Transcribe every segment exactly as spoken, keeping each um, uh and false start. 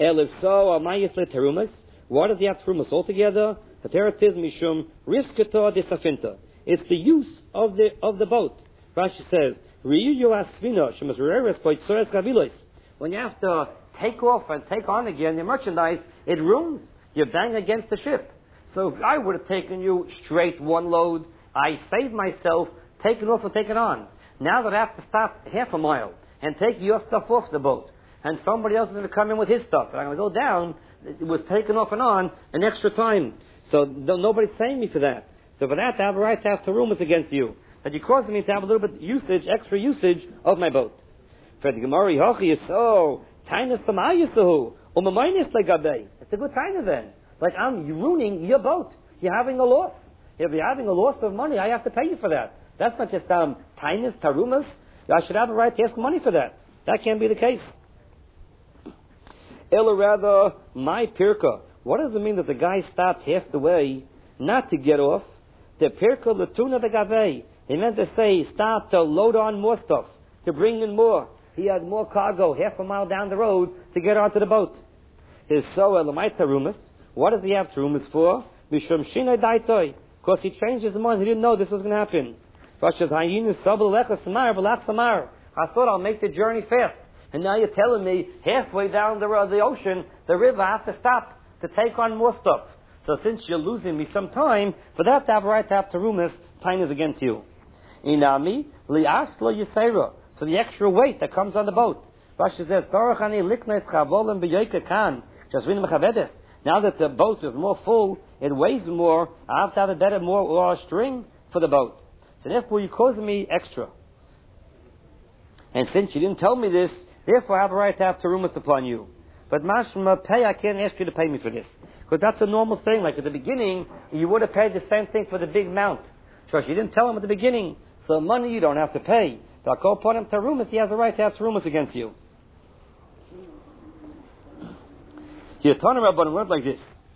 Elif so amayisle terumas. What does he have terumas altogether? The teratis mishum riskata disafinta. It's the use of the of the boat. Rashi says, "Riyu asvina shemas reres poitzores gavilos." When you have to take off and take on again your merchandise, it ruins. You bang against the ship. So if I would have taken you straight one load, I saved myself taking off and taking on. Now that I have to stop half a mile and take your stuff off the boat, and somebody else is going to come in with his stuff, and I'm going to go down, it was taken off and on an extra time. So nobody's paying me for that. So for that, I have a right to have terumas against you. That you're causing me to have a little bit usage, extra usage of my boat. For the Gemara, Hochi is so tainus tamayisahu umamaynis legabe. It's a good taina then. Like I'm ruining your boat. You're having a loss. If you're having a loss of money, I have to pay you for that. That's not just um tainus tarumas. I should have a right to ask money for that. That can't be the case. Ella rather my pirka. What does it mean that the guy stopped half the way not to get off? The pirka latuna the gavei. He meant to say stop to load on more stuff, to bring in more. He had more cargo half a mile down the road to get onto the boat. His so elamai tarumas. What does he have terumas for? Mishum shinai daitoi. Because he changed his mind. He didn't know this was going to happen. I thought I'll make the journey fast. And now you're telling me halfway down the, uh, the ocean, the river, I have to stop to take on more stuff. So since you're losing me some time, for that to have a right to have terumas, time is against you. Inami, li'aslo yisera, for the extra weight that comes on the boat. Rashi says, now that the boat is more full, it weighs more, I have to have a better, more uh, string for the boat. So therefore you caused me extra. And since you didn't tell me this, therefore I have a right to have terumas upon you. But mashma pay, I can't ask you to pay me for this. Because that's a normal thing. Like at the beginning, you would have paid the same thing for the big mount. So you didn't tell him at the beginning. So money you don't have to pay. So I call upon him terumas, he has a right to have terumas against you. Here, Tana Rabbanan word like this.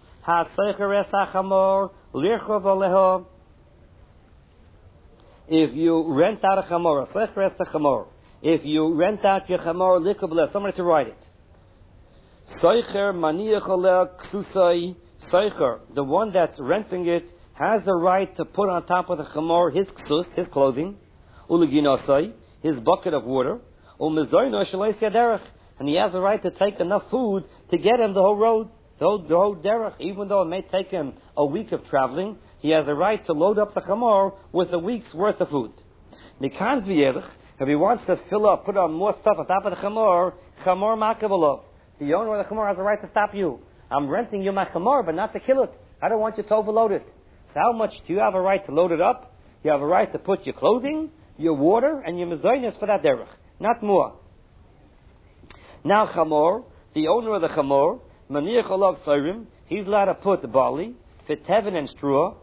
If you rent out a chamor, if you rent out your chamor, somebody to ride it. The one that's renting it has the right to put on top of the chamor his ksus, his clothing, his bucket of water, and he has the right to take enough food to get him the whole road, the whole, the whole derech, even though it may take him a week of traveling. He has a right to load up the chamor with a week's worth of food. If he wants to fill up, put on more stuff on top of the chamor, chamor makabalov. The owner of the chamor has a right to stop you. I'm renting you my chamor, but not to kill it. I don't want you to overload it. So how much do you have a right to load it up? You have a right to put your clothing, your water, and your mezainis for that derech. Not more. Now chamor, the owner of the chamor, maniach olav tzayrim, he's allowed to put the barley, fit tevin and straw.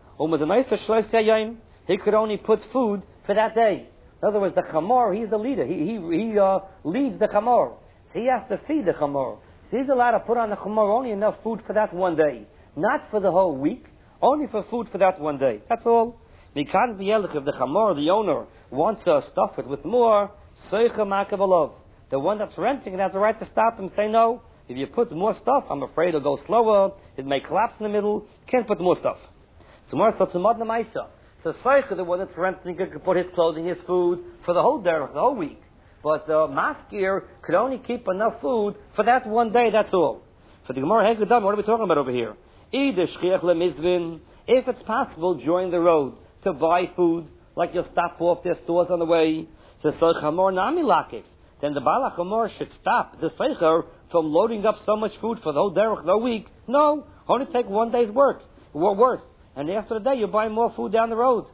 He could only put food for that day. In other words, the chamor, he's the leader. He he, he uh, leads the chamor. So he has to feed the chamor. So he's allowed to put on the chamor only enough food for that one day. Not for the whole week. Only for food for that one day. That's all. If the chamor, the owner, wants to stuff it with more, the one that's renting it has the right to stop and say no. If you put more stuff, I'm afraid it'll go slower. It may collapse in the middle. Can't put more stuff. So more so tzumad namaisa. So Seicha, the one that's renting it, could put his clothing, his food for the whole derech, the whole week. But the maskir could only keep enough food for that one day. That's all. For the Gemara Hegedam, what are we talking about over here? Either shchiach lemizvin, if it's possible during the road to buy food, like you'll stop off their stores on the way. So Seicha nami lakif. Then the Baal HaChamor should stop the Seicher from loading up so much food for the whole derech, the whole week. No, only take one day's work, worth. And after the day, you buy more food down the road.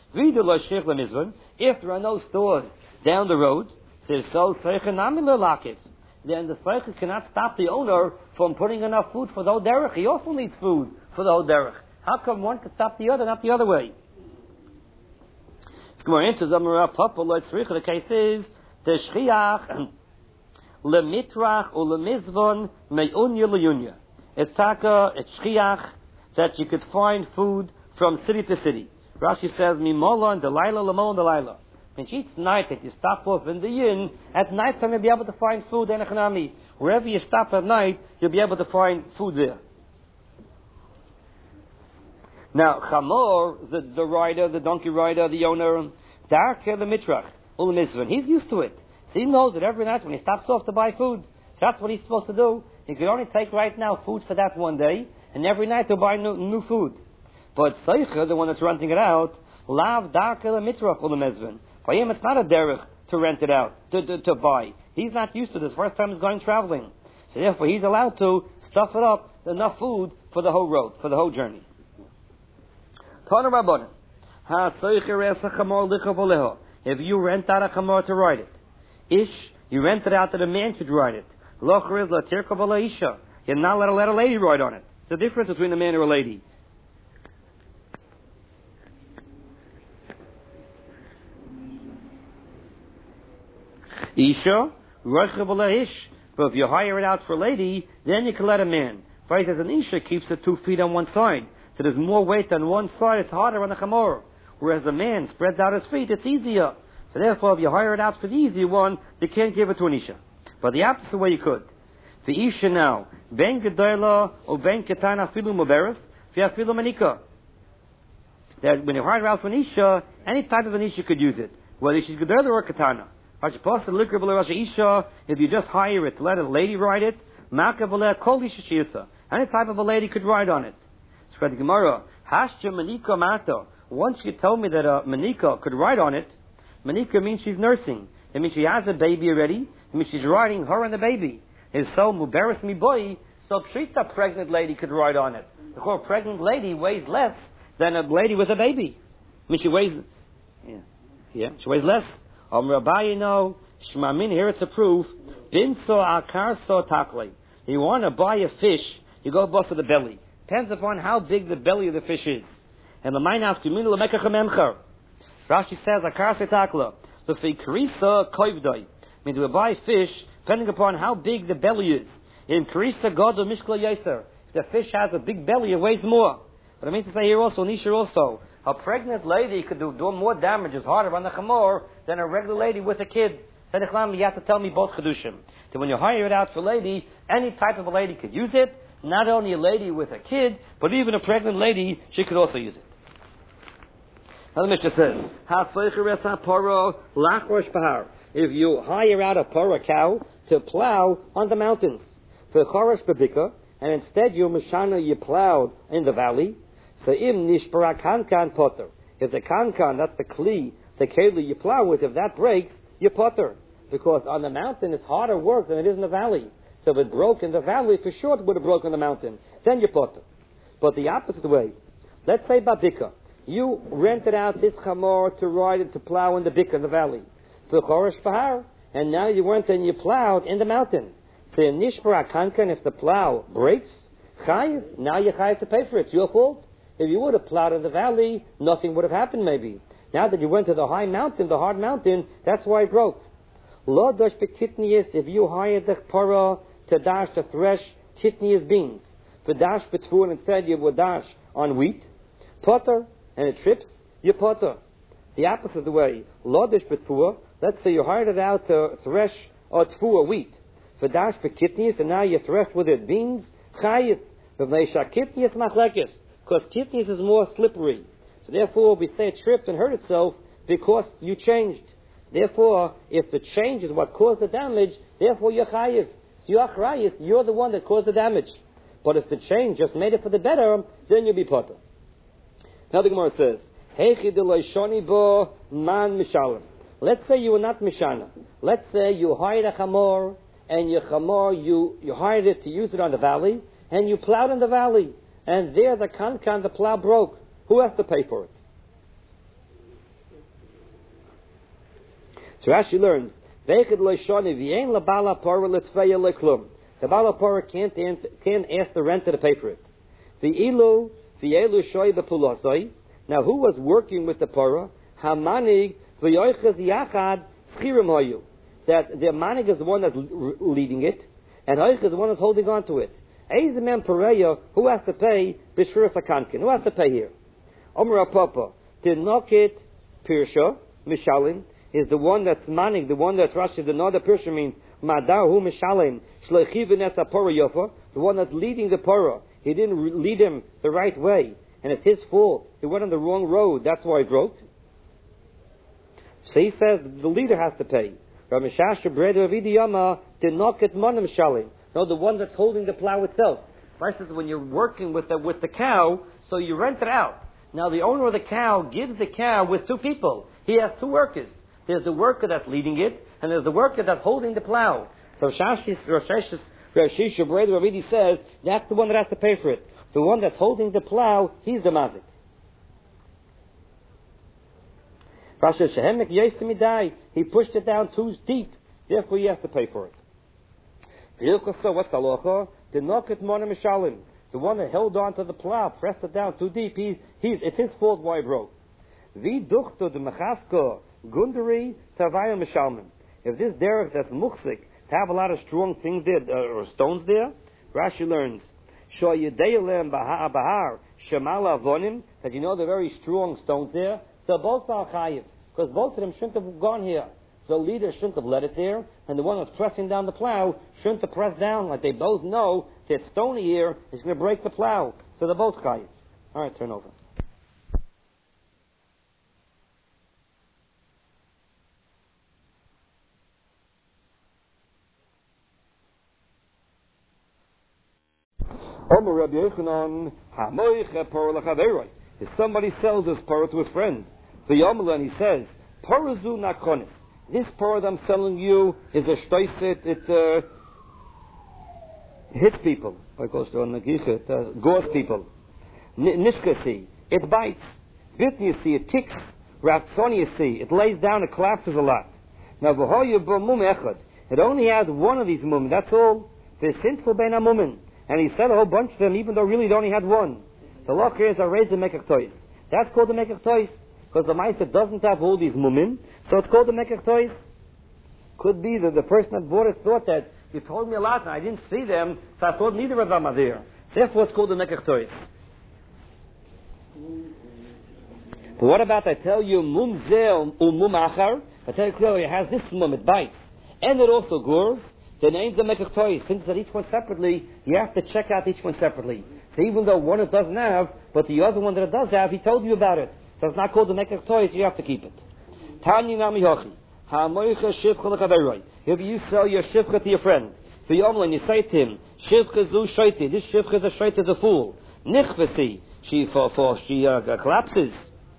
If there are no stores down the road, says so, then the Seicher cannot stop the owner from putting enough food for the whole derech. He also needs food for the whole derech. How come one could stop the other, not the other way? The case is, the shchiach lemitrach or lemizvon meunya leunya. It's taka, it's shchiach that you could find food from city to city. Rashi says mimola and delilah lemon delilah. When each night that you stop off in the inn, at night time you'll be able to find food in a chanami. Wherever you stop at night, you'll be able to find food there. Now, Chamor, the, the rider, the donkey rider, the owner, Darke the Mitrach, Ul Mizvan, he's used to it. So he knows that every night when he stops off to buy food, so that's what he's supposed to do. He can only take right now food for that one day, and every night he'll buy new, new food. But Seicha, the one that's renting it out, Lav Darke the Mitrach Ul Mizvan. For him, it's not a derech to rent it out, to, to, to buy. He's not used to this. First time he's going traveling. So therefore, he's allowed to stuff it up, enough food for the whole road, for the whole journey. If you rent out a chamor to ride it, ish, you rent it out that a man should ride it. You're not allowed to let a lady ride on it. It's the difference between a man and a lady. Isha, but if you hire it out for a lady, then you can let a man. For as an Isha keeps it two feet on one side. So there's more weight on one side, it's harder on the chamor. Whereas a man spreads out his feet, it's easier. So therefore, if you hire it out for the easy one, you can't give it to an Isha. But the opposite way you could. The Isha now, ben gedola or ben ketana filu muberes, via filu manika. That when you hire it out for an Isha, any type of an Isha could use it. Whether she's gedola or ketana. If you just hire it, let a lady ride it, any type of a lady could ride on it. Once you told me that a manika could ride on it, manika means she's nursing. It means she has a baby already. It means she's riding her and the baby. It's so muberes mi boy, so pshita pregnant lady could ride on it. The whole pregnant lady weighs less than a lady with a baby. I mean she weighs, yeah, yeah, she weighs less. Um, Rabbi, you know, Shmamin, here it's a proof. Binso akar so takle. You want to buy a fish, you go bust of the belly. Depends upon how big the belly of the fish is. And the mine after min lemekach memcher. Rashi says akar so takle. The fikrisa koivdoi means we buy fish depending upon how big the belly is. In krisa god or mishkla yaser. If the fish has a big belly, it weighs more. But I mean to say here also, Nisha also. A pregnant lady could do, do more damage, is harder on the chamor than a regular lady with a kid. Said Ichlam, you have to tell me both chedushim. So when you hire it out for a lady, any type of a lady could use it. Not only a lady with a kid, but even a pregnant lady, she could also use it. Now the Mishnah says, if you hire out a para cow to plow on the mountains, for chorosh babika, and instead you mashana you plowed in the valley, so im nishpara kankan potter. If the kankan, that's the kli, the keli you plow with, if that breaks, you potter. Because on the mountain it's harder work than it is in the valley. So if it broke in the valley, for sure it would have broken on the mountain. Then you potter. But the opposite way, let's say babika, you rented out this chamor to ride it to plow in the bika in the valley. So chorosh bahar, and now you went and you plowed in the mountain. So in nishpara kankan, if the plow breaks, chayiv, now you chayiv to pay for it. It's your fault. If you would have plowed in the valley, nothing would have happened maybe. Now that you went to the high mountain, the hard mountain, that's why it broke. Lo dash bekitnius, if you hired the para to dash to thresh kitnius beans. For dash betfuan, instead you would dash on wheat. Potter, and it trips, you potter. The opposite of the way. Lo dash betfuan, let's say you hired it out to thresh or tfuah wheat. For dash bekitnius, and now you thresh with it beans. Chayiv, v'vneisha kitnius machlekes. Because kitnius is more slippery. So therefore, we say it tripped and hurt itself because you changed. Therefore, if the change is what caused the damage, therefore you're chayiv. So you're chayiv, you're the one that caused the damage. But if the change just made it for the better, then you'll be potter. Now the Gemara says, Heichi deloi shoni bo man mishalim. Let's say you were not mishana. Let's say you hired a chamor, and your chamor, you, you hired it to use it on the valley, and you plowed in the valley. And there the kankan, the plow broke. Who has to pay for it? So Rashi learns, the bala pora can't, can't ask the renter to pay for it. The ilu, the elu shoy bepulosoi. Now who was working with the pora? Hamanig v'yoiches yachad schirim hoyu. That the manig is the one that's leading it, and hoich is the one that's holding on to it. Eizemem Pereya, who has to pay Bishur Sakankin? Who has to pay here? Omer Papa, Tinokit Pirsha, Mishalin. is the one that's manning, the one that's Rashi, the other person means Madahu Mishalem Shleichi V'Netza Pora Yofa, the one that's leading the Pora. He didn't re- lead him the right way, and it's his fault. He went on the wrong road. That's why he broke. So he says the leader has to pay. Rameshasha Breda Avidi Yama did not get Monim Shalim. No, the one that's holding the plow itself. Right, says when you're working with the with the cow, so you rent it out. Now the owner of the cow gives the cow with two people. He has two workers. There's the worker that's leading it, and there's the worker that's holding the plow. So Shashisha Breda Avidi says that's the one that has to pay for it. The one that's holding the plow, he's the mazik. He pushed it down too deep, therefore he has to pay for it. So what's the halacha? The noket mona mishalim, the one that held on to the plow, pressed it down too deep. He's, he's, it's his fault why he broke. Vi duchto the mechasko gundari tavaya mishalmin. If this derech that's muchzik to have a lot of strong things there uh, or stones there, Rashi learns sho yedayelem bahar bahar shemala avonim, that you know the very strong stones there. So both are chayiv, because both of them shouldn't have gone here. The leader shouldn't have let it there, and the one that's pressing down the plow shouldn't have pressed down. Like they both know that stony here is going to break the plow. So they're both chayiv. All right, turn over. If somebody sells his parah to his friend, the Yomel, and he says, Parazu nakonis. This parah that I'm selling you is a shtoiset, it uh, hits people. It uh, gores people. Nishkasi, it bites. Vitniyasi, it ticks. Ratzoniyasi, it lays down, it collapses a lot. Now, v'hoyu b'mum echad. It only has one of these mum, that's all. They're sinful ben amumin. And he said a whole bunch of them, even though really it only had one. So Allah cares, I raised the mekach toys. That's called the mekach toys. Because the Meister doesn't have all these mumin, so it's called the mekach toys. Could be that the person that bought it thought that you told me a lot and I didn't see them, so I thought neither of them are there. Therefore it's called the mekach toys. But what about I tell you mum zeh um mum achar? I tell you clearly it has this mum, it bites. And it also gores. The name's the mekach toys. Since that each one separately, you have to check out each one separately. So even though one it doesn't have, but the other one that it does have, he told you about it. So it's not called the mekach toys, you have to keep it. Tani nami hochi. Ha-moicha shivcha l'kaveiroi. If you sell your shivcha to your friend, for Yomel, and you say to him, shivcha zu shoyti, this shivcha is a shoyti, is a fool. Nichvesi, she, for, for, she uh, collapses.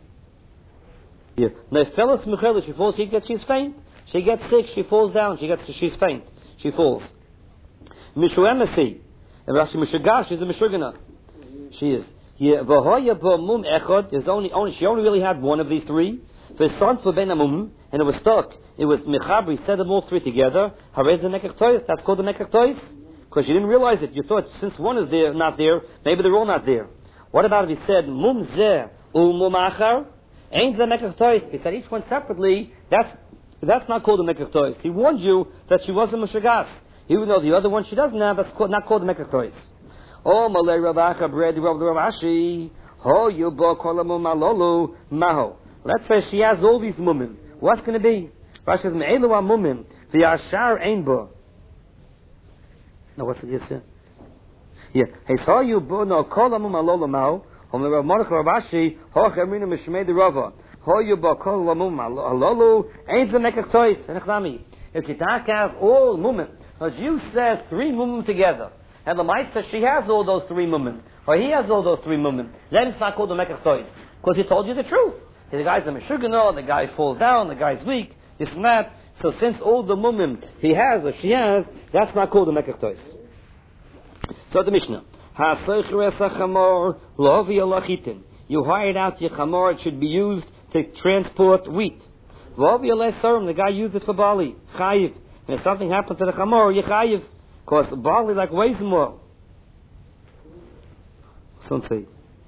Nefelas mechela, she falls, she gets, she's faint. She gets sick, she falls down, she gets, she's faint. She falls. Mishuemesi, and Rashi Mishugash, she's a Mishugana. She is. Yeah, there's only, only, she only really had one of these three. And it was stuck. It was Mechabri, said them all three together. Harez the mekach toys, that's called the mekach toys. Because you didn't realize it. You thought since one is there, not there, maybe they're all not there. What about if he said, Mum zeh u mum achar? Ain't the mekach toys. He said each one separately, that's, that's not called the mekach toys. He warned you that she wasn't Meshagas. Even though the other one she doesn't have, that's called, not called the mekach toys. Oh, Malay Ravacha, Bread, Ravashi, Ho, Yubo, Kolamu, Malolu, Maho. Let's say she has all these mumin. What's going to be? Rashi says, Me'elu mumin, the Ashar Einbo. No, what's it say? Yeah. Hey, so you bo no Kolamu, Malolu, Maho, Hom Rav Mordech Ravashi, Ho, Chamrina, Mishmei, the Rava. Ho, Yubo, Kolamu, Malolu, Ain't the Mekach Toys. If you don't have all mumin, as you said, three mumin together. And the Meister, she has all those three mummin, or he has all those three mummin. Then it's not called the mekach toys, because he told you the truth. The guy's a meshugano, the guy falls down, the guy's weak, this and that. So since all the mummin he has or she has, that's not called the mekach toys. So the Mishnah, you hired out your chamor, it should be used to transport wheat. The guy used it for barley, chayiv. And if something happens to the chamor, you chayiv. Because barley like weighs more. So say.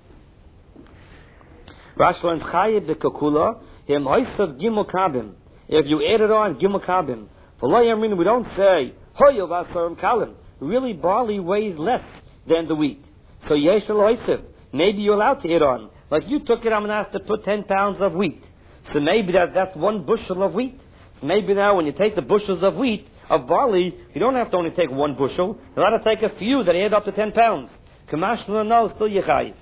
Rashi learns chayiv bekakula him oisav gimel kabim. If you add it on gimel kabim, for lo yamrin we don't say hoyo vasarim kalim. Really, barley weighs less than the wheat. So yeshel oisav. Maybe you're allowed to add on. Like you took it, I'm going to have to put ten pounds of wheat. So maybe that, that's one bushel of wheat. So maybe now when you take the bushels of wheat, of barley, you don't have to only take one bushel. You'll have to take a few that add up to ten pounds. Kamashla, no, still yechayiv.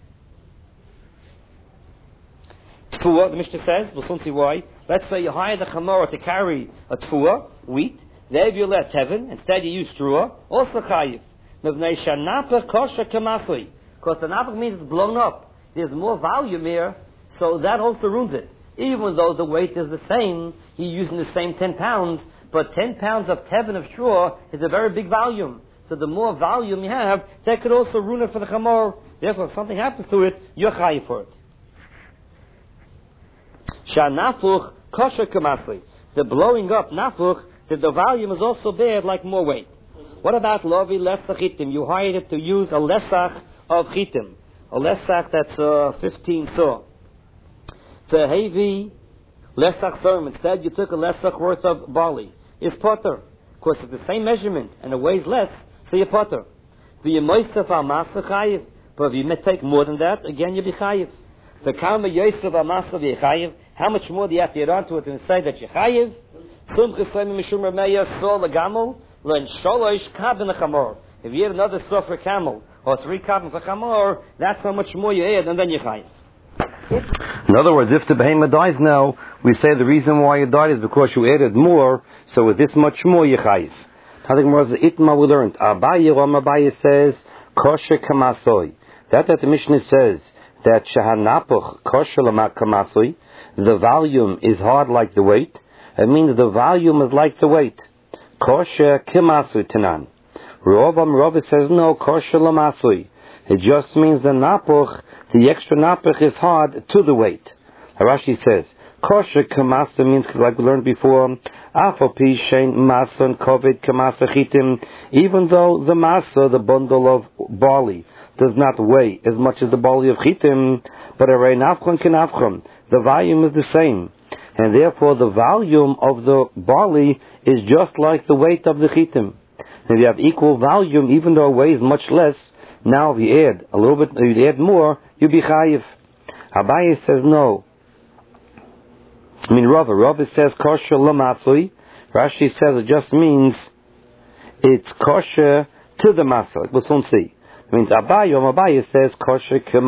Tfuah, the Mishnah says, we'll soon see why. Let's say you hire the chamorah to carry a tfuah, wheat. There you let heaven, instead you use straw, also chayiv. Because the napach means it's blown up. There's more volume here, so that also ruins it. Even though the weight is the same, he's using the same ten pounds, but ten pounds of tevin of straw is a very big volume. So the more volume you have, that could also ruin it for the chamor. Therefore, if something happens to it, you're chayiv for it. Sha'nafuch kosher kamasli. The blowing up nafuch, that the volume is also bad, like more weight. What about lovi lesach chitim? You hired it to use a lesach of chitim. A lesach that's uh, fifteen saw. To heavy lesach therm. Instead, you took a lesach worth of barley. Is potter. Of course, it's the same measurement and it weighs less, so you're potter. The yemoisef al masa chayiv. But if you may take more than that, again you be chayiv. The kama yosef al masa v'yechayiv. How much more do you have to get onto it and say that you're chayiv? Sum chesleim mishum rameya sol legamol len sholosh kabin lechamor. If you add another saw for camel or three kabin for chamor, that's how much more you add, and then you're chayiv. In other words, if the behemoth dies now, we say the reason why it died is because you added more, so with this much more you chayiv. Itma we learned. Abaye Ram Abaye says kosher kamasoi. That that the Mishnah says that shahanapuch kosher lamak kamasoi, the volume is hard like the weight. It means the volume is like the weight. Kosher kamasoi tanan. Rovam Rav says no kosher lamasoi. It just means the napuch, the extra napuch is hard to the weight. Rashi says kosher kamasa means, like we learned before, afopi shein masa and kovid kamasa chitim. Even though the masa, the bundle of barley, does not weigh as much as the barley of chitim, but a rein afchon ken afchon, the volume is the same, and therefore the volume of the barley is just like the weight of the chitim. If you have equal volume, even though it weighs much less, now if you add a little bit, if you add more, you be chayiv. Abaye says no. I mean, Rava. Rava says kosher lamatzui. Rashi says it just means it's kosher to the masah. We'll soon see. It means Abaye, Abaye says kosher